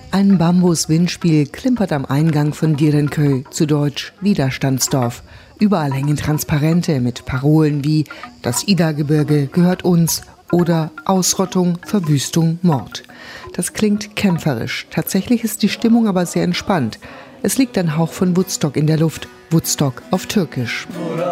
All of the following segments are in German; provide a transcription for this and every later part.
Ein Bambus-Windspiel klimpert am Eingang von Dierenköy, zu Deutsch Widerstandsdorf. Überall hängen Transparente mit Parolen wie »Das Ida-Gebirge gehört uns« oder »Ausrottung, Verwüstung, Mord«. Das klingt kämpferisch. Tatsächlich ist die Stimmung aber sehr entspannt. Es liegt ein Hauch von Woodstock in der Luft. Woodstock auf Türkisch.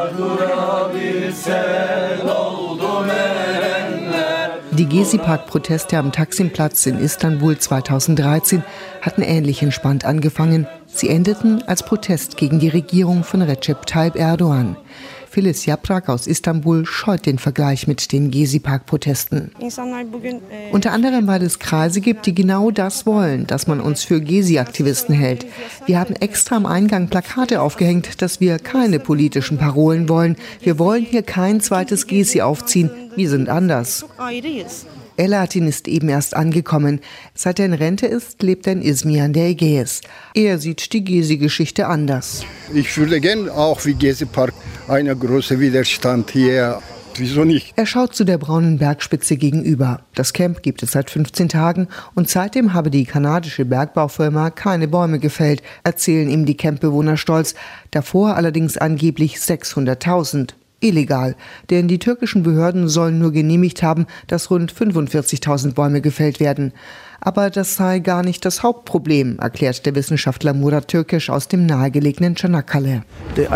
Die Gezi-Park-Proteste am Taksimplatz in Istanbul 2013 hatten ähnlich entspannt angefangen. Sie endeten als Protest gegen die Regierung von Recep Tayyip Erdogan. Filiz Yaprak aus Istanbul scheut den Vergleich mit den Gezi-Park-Protesten. Unter anderem, weil es Kreise gibt, die genau das wollen, dass man uns für Gezi-Aktivisten hält. Wir haben extra am Eingang Plakate aufgehängt, dass wir keine politischen Parolen wollen. Wir wollen hier kein zweites Gezi aufziehen. Wir sind anders. Elatin ist eben erst angekommen. Seit er in Rente ist, lebt er in Izmir an der Ägäis. Er sieht die Gezi-Geschichte anders. Ich würde gerne auch wie Gezi-Park einen großen Widerstand hier. Wieso nicht? Er schaut zu der braunen Bergspitze gegenüber. Das Camp gibt es seit 15 Tagen und seitdem habe die kanadische Bergbaufirma keine Bäume gefällt, erzählen ihm die Campbewohner stolz. Davor allerdings angeblich 600.000. Illegal, denn die türkischen Behörden sollen nur genehmigt haben, dass rund 45.000 Bäume gefällt werden. Aber das sei gar nicht das Hauptproblem, erklärt der Wissenschaftler Murat Türkeş aus dem nahegelegenen Çanakkale. Der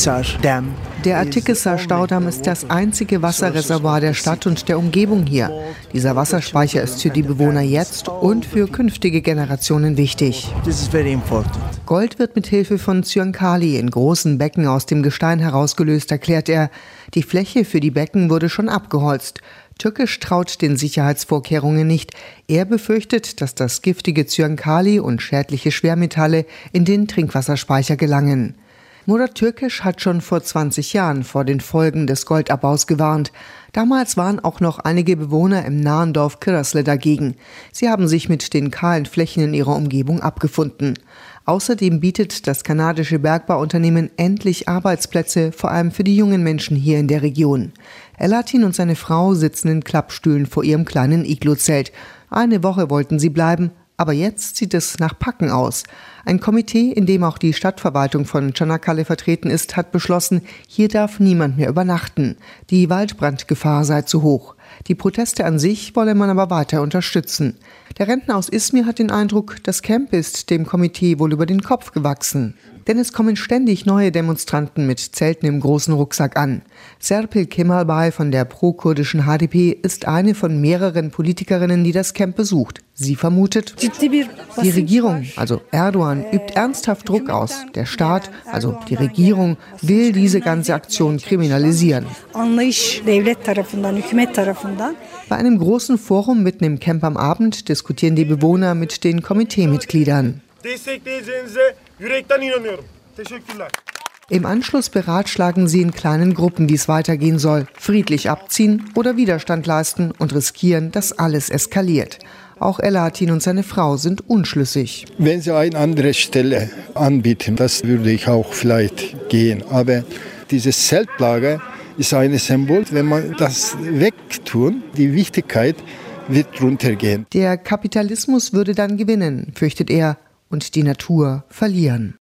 Atikhisar-Staudamm ist das einzige Wasserreservoir der Stadt und der Umgebung hier. Dieser Wasserspeicher ist für die Bewohner jetzt und für künftige Generationen wichtig. Gold wird mit Hilfe von Tsyankali in großen Becken aus dem Gestein herausgelöst, erklärt er. Die Fläche für die Becken wurde schon abgeholzt. Türkeş traut den Sicherheitsvorkehrungen nicht. Er befürchtet, dass das giftige Tsyankali und schädliche Schwermetalle in den Trinkwasserspeicher gelangen. Murat Türkeş hat schon vor 20 Jahren vor den Folgen des Goldabbaus gewarnt. Damals waren auch noch einige Bewohner im nahen Dorf Kirasle dagegen. Sie haben sich mit den kahlen Flächen in ihrer Umgebung abgefunden. Außerdem bietet das kanadische Bergbauunternehmen endlich Arbeitsplätze, vor allem für die jungen Menschen hier in der Region. Elatin und seine Frau sitzen in Klappstühlen vor ihrem kleinen Iglu-Zelt. Eine Woche wollten sie bleiben, aber jetzt sieht es nach Packen aus. Ein Komitee, in dem auch die Stadtverwaltung von Çanakkale vertreten ist, hat beschlossen, hier darf niemand mehr übernachten. Die Waldbrandgefahr sei zu hoch. Die Proteste an sich wolle man aber weiter unterstützen. Der Rentner aus Izmir hat den Eindruck, das Camp ist dem Komitee wohl über den Kopf gewachsen. Denn es kommen ständig neue Demonstranten mit Zelten im großen Rucksack an. Serpil Kemalbay von der pro-kurdischen HDP ist eine von mehreren Politikerinnen, die das Camp besucht. Sie vermutet, die Regierung, also Erdogan, übt ernsthaft Druck aus. Der Staat, also die Regierung, will diese ganze Aktion kriminalisieren. Bei einem großen Forum mitten im Camp am Abend diskutieren die Bewohner mit den Komiteemitgliedern. Im Anschluss beratschlagen sie in kleinen Gruppen, wie es weitergehen soll. Friedlich abziehen oder Widerstand leisten und riskieren, dass alles eskaliert. Auch Elatin und seine Frau sind unschlüssig. Wenn sie eine andere Stelle anbieten, das würde ich auch vielleicht gehen. Aber dieses Zeltlager ist ein Symbol. Wenn man das wegtun, die Wichtigkeit wird runtergehen. Der Kapitalismus würde dann gewinnen, fürchtet er, und die Natur verlieren.